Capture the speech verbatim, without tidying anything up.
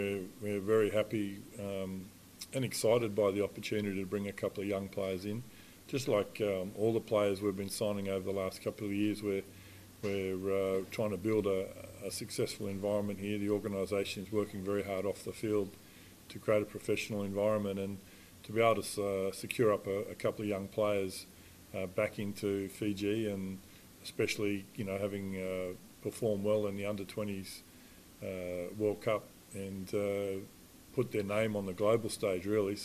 We're, we're very happy um, and excited by the opportunity to bring a couple of young players in. Just like um, all the players we've been signing over the last couple of years, we're, we're uh, trying to build a, a successful environment here. The organisation is working very hard off the field to create a professional environment, and to be able to uh, secure up a, a couple of young players uh, back into Fiji, and especially, you know, having uh, performed well in the under twenties uh, World Cup and uh, put their name on the global stage, really.